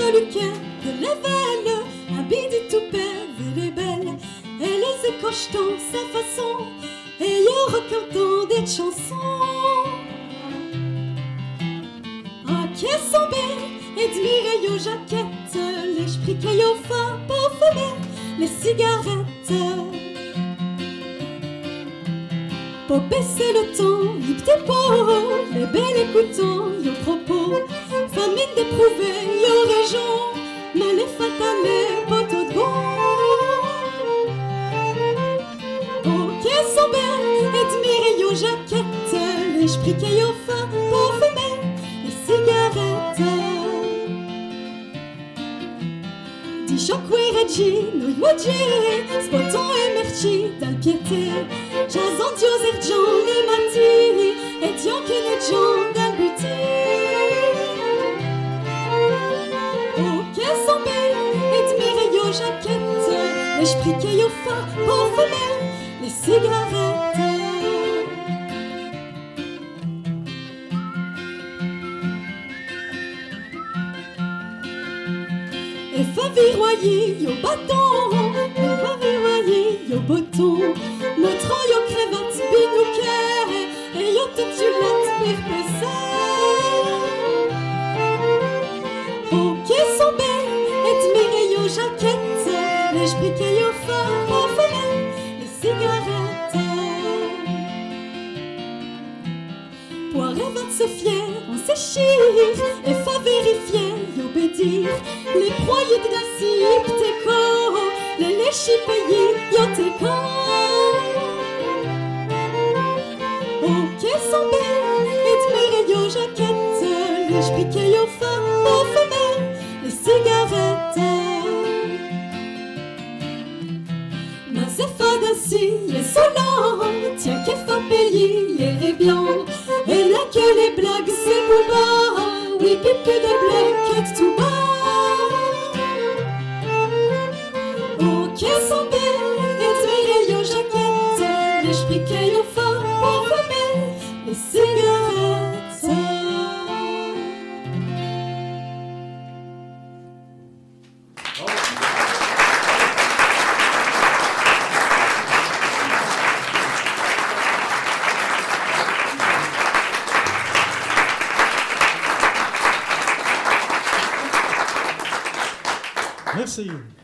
Lucas de Laval, un bidi tout père, elle est belle. Elle est écochetant sa façon, et y racontant des chansons. Ah, qu'elles sont belles, admirez yo jaquettes, les spriquets yo fin pour fumer les cigarettes. Pour baisser le ton, yip tes peaux, les belles écoutants, yo propos, famine d'éprouver, yo région, mais les fatales, poteaux de bon. Oh, qu'elles sont belles, admirez yo jaquettes, les spriquets yo fin pour fumer les cigarettes. Di Shockwave Regino, Yoji, Spoton et Merci, dal piété, Jason Dios Erjan, les Mati, et Dion Kenejan, dal buti. Oh, qu'elles sont belles, admirez yo jaquettes, les spriquets yo fin pour fumer les cigarettes. Et fa viroyer yo bâton, et fa viroyer yo bâton, montrant yo crevette binouquet, et yo titulette perpécée. Oh, qu'elles sont belles, admirez yo jaquettes, les spriquets yo fin pour fumer les cigarettes. Poiré va se fier, on s'échire, et fa vérifier, yo bédir, les proyes de la t'éco, les léchis payés, yo t'éco. Oh, qu'elles sont belles, admirez yo jaquettes, les spriquets yo fin pour fumer les cigarettes. Mais c'est pas d'ainsi, les solents, tiens qu'elle fa payer les rébians, et là que les blagues c'est pour bas, oui pipi de blagues tout bas. Oh, qu'elles sont belles, admirez yo jaquettes, les spriquets yo fin pour fumer les cigarettes. Merci.